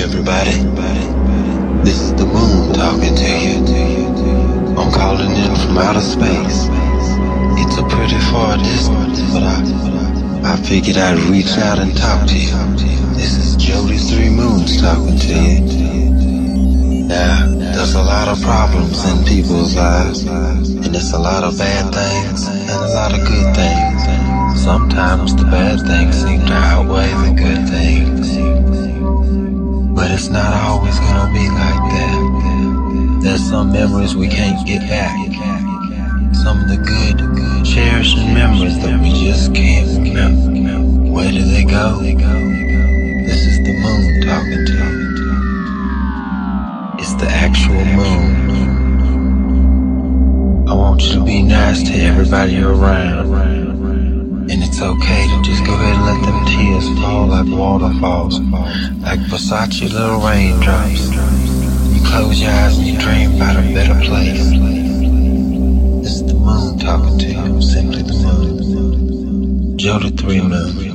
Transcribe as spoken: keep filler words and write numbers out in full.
everybody. This is the moon talking to you. I'm calling in from outer space. It's a pretty far distance, but I, I figured I'd reach out and talk to you. This is Jody Three Moons talking to you. Now, there's a lot of problems in people's lives, and there's a lot of bad things and a lot of good things. Sometimes the bad things seem to outweigh the good things, but it's not always gonna be like that. There's some memories we can't get back, some of the good, cherishing memories that we just can't remember. Where do they go? This is the moon talking to you. It's the actual moon. I want you to be nice to everybody you're around, and it's okay to just go ahead and let them tears fall like waterfalls, like Versace little raindrops. You close your eyes and you dream about a better place. This is the moon talking to you, simply the moon. Jody Three Moons.